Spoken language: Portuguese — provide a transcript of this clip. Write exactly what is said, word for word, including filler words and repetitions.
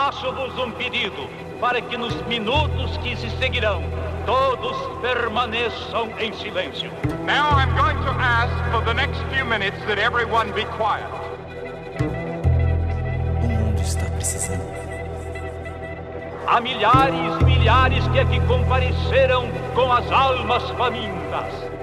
Faço-vos um pedido para que nos minutos que se seguirão, todos permaneçam em silêncio. Now I'm going to ask for the next few minutes that everyone be quiet. O mundo está precisando. Há milhares e milhares que aqui compareceram com as almas famintas.